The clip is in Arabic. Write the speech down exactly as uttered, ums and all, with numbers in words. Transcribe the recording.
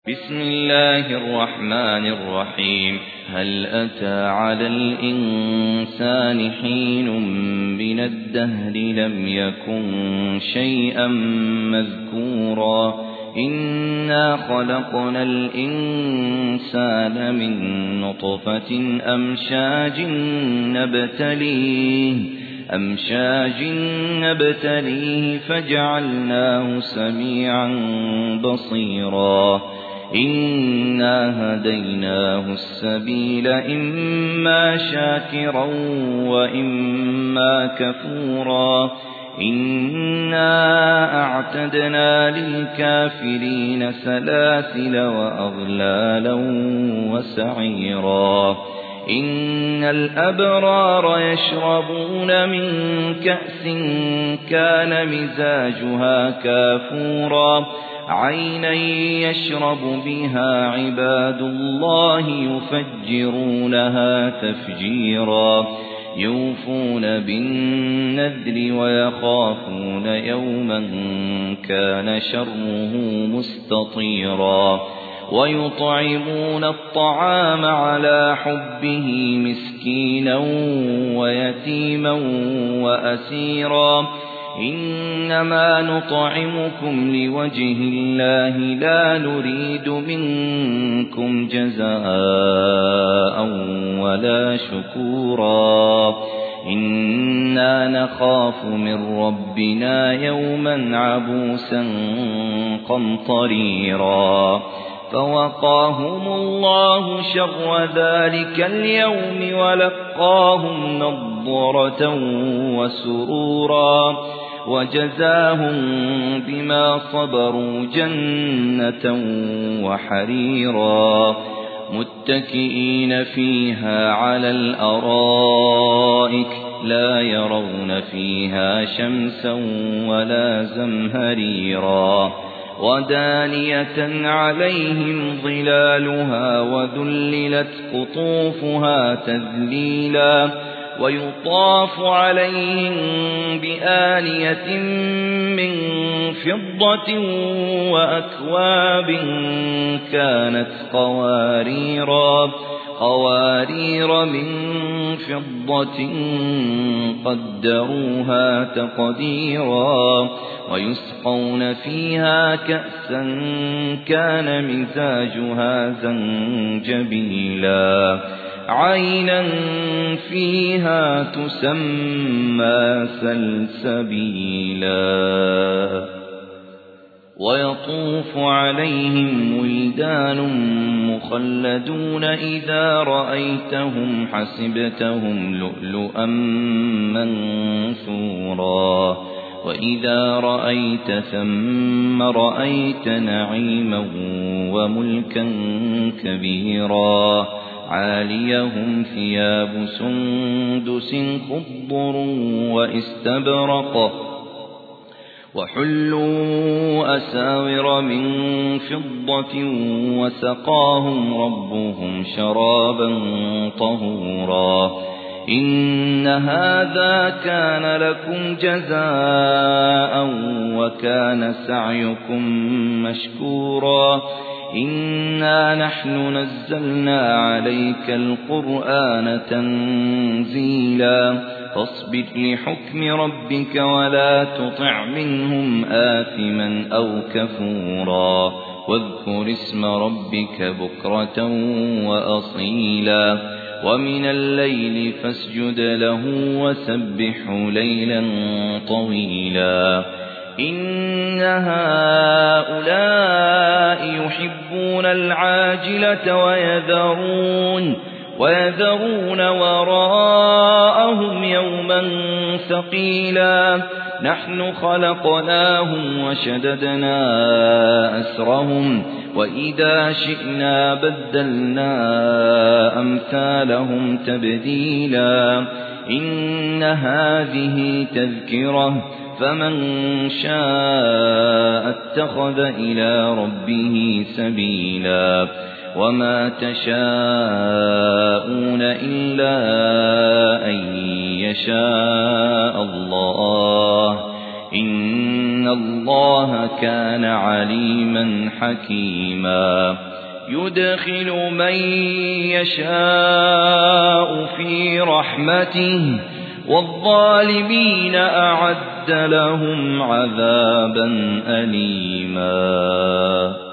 بسم الله الرحمن الرحيم. هل أتى على الإنسان حين من الدهر لم يكن شيئا مذكورا إنا خلقنا الإنسان من نطفة أمشاج نبتليه أمشاج نبتليه فجعلناه سميعا بصيرا إنا هديناه السبيل إما شاكرا وإما كفورا إنا أعتدنا للكافرين سلاسل وأغلالا وسعيرا إن الأبرار يشربون من كأس كان مزاجها كافورا عينا يشرب بها عباد الله يفجرونها تفجيرا يوفون بالنذر ويخافون يوما كان شره مستطيرا ويطعمون الطعام على حبه مسكينا ويتيما وأسيرا إنما نطعمكم لوجه الله لا نريد منكم جزاء ولا شكورا إنا نخاف من ربنا يوما عبوسا قمطريرا فوقاهم الله شر ذلك اليوم ولقاهم نضرة وسرورا وجزاهم بما صبروا جنة وحريرا متكئين فيها على الأرائك لا يرون فيها شمسا ولا زمهريرا ودانية عليهم ظلالها وذللت قطوفها تذليلا ويطاف عليهم بآنية من فضة وأكواب كانت قواريرا قوارير من فضة قدروها تقديرا ويسقون فيها كأسا كان مزاجها زنجبيلا عينا فيها تسمى سلسبيلا ويطوف عليهم ولدان مخلدون إذا رأيتهم حسبتهم لؤلؤا منثورا وإذا رأيت ثم رأيت نعيما وملكا كبيرا عاليهم ثياب سندس خضر واستبرق وحلوا أساور من فضة وسقاهم ربهم شرابا طهورا إن هذا كان لكم جزاء وكان سعيكم مشكورا إنا نحن نزلنا عليك القرآن تنزيلا فاصبر لحكم ربك ولا تطع منهم آثما أو كفورا واذكر اسم ربك بكرة وأصيلا ومن الليل فاسجد له وسبحه ليلا طويلا إن هؤلاء يحبون العاجلة ويذرون ويذرون وراءهم يوما ثقيلا نحن خلقناهم وشددنا أسرهم وإذا شئنا بدلنا أمثالهم تبديلا إن هذه تذكرة فمن شاء اتخذ إلى ربه سبيلا وما تشاءون إلا أن يشاء الله إن الله كان عليما حكيما يدخل من يشاء في رحمته والظالمين أعد لهم عذابا أليما